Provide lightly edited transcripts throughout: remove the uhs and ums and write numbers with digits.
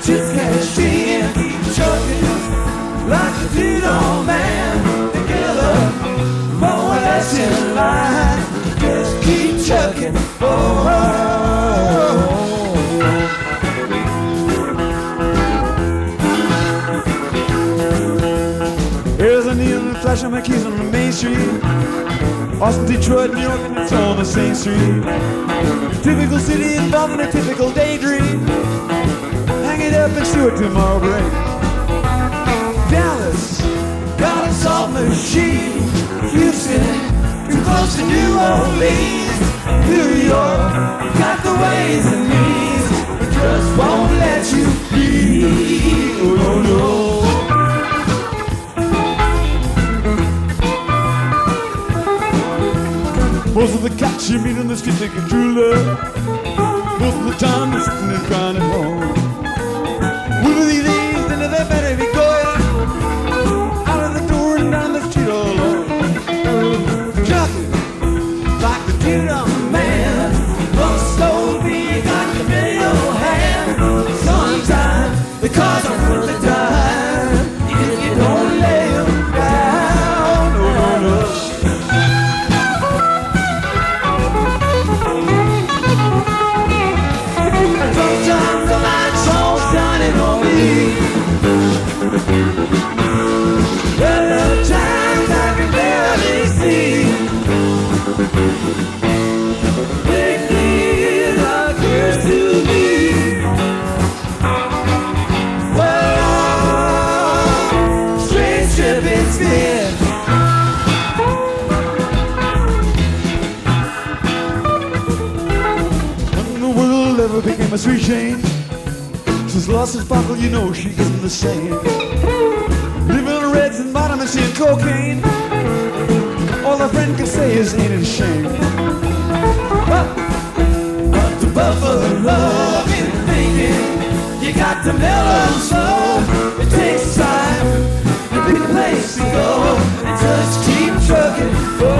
just can't stand. Keep trucking like you did, old man. Together, more or less in line. Just keep trucking. There's a neon flash on my keys on the main street. Austin, Detroit, New York, and it's all the same street. Typical city involved in a typical daydream. Hang it up and do it tomorrow break. Dallas, got a salt machine. Houston, too close to New Orleans. New York, got the ways and means. It just won't let you be. Oh, no, no. Most of the cats you meet on the street think you're true love. Most of the time they're sitting and crying at home. One of these days, then they better be going out of the door and down the street all alone. Trucking like the dude on the man. Most old me got the middle hand. Sometimes the cars are full of time. If you don't lay them down, no, no, no. Sometimes the light's all shining on me. There are times I can barely see. Big things are clear to me. Well, strange trip it's been. When the world ever became a sweet change, since lost and sparkle, you know she isn't the same. Living on reds and bottoms and cocaine. All a friend can say is ain't it a shame. But the buffalo love and thinking you got to mellow slow. It takes time to be the place to go and just keep trucking.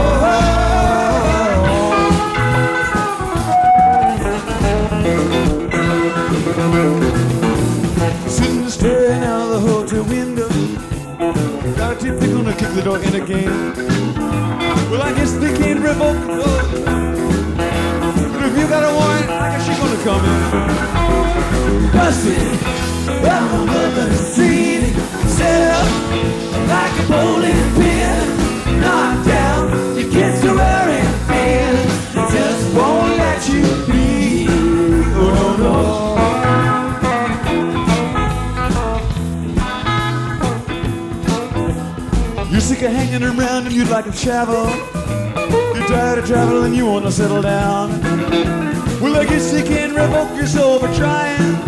Sitting staring out of the hotel window. Got a tip they're gonna kick the door in again. Well, I guess they can't revoke the vote. But if you got a warrant, I guess you're gonna come in. Busted, well, I'm the street. Set up like a bowling pin. Knocked down, you kids are wearing pins. They just won't let you be. Oh, no, no. You're sick of hanging around and you'd like to travel. You're tired of traveling and you want to settle down. Well, I guess they can't revoke your soul for trying.